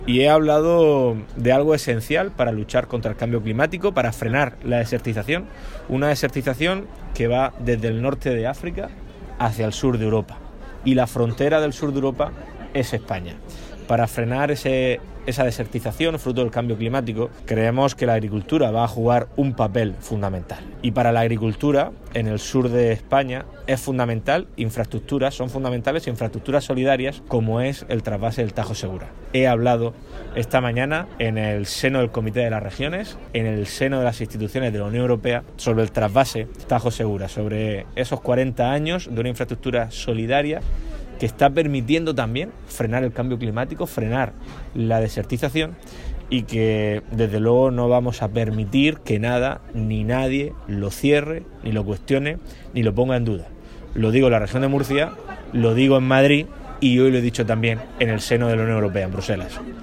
Y he hablado de algo esencial para luchar contra el cambio climático, para frenar la desertización, una desertización que va desde el norte de África hacia el sur de Europa. Y la frontera del sur de Europa es España. Para frenar esa desertización fruto del cambio climático, creemos que la agricultura va a jugar un papel fundamental. Y para la agricultura, en el sur de España, es fundamental son fundamentales infraestructuras solidarias como es el trasvase del Tajo Segura. He hablado esta mañana en el seno del Comité de las Regiones, en el seno de las instituciones de la Unión Europea, sobre el trasvase Tajo Segura, sobre esos 40 años de una infraestructura solidaria que está permitiendo también frenar el cambio climático, frenar la desertización y que desde luego no vamos a permitir que nada ni nadie lo cierre, ni lo cuestione, ni lo ponga en duda. Lo digo en la región de Murcia, lo digo en Madrid y hoy lo he dicho también en el seno de la Unión Europea, en Bruselas.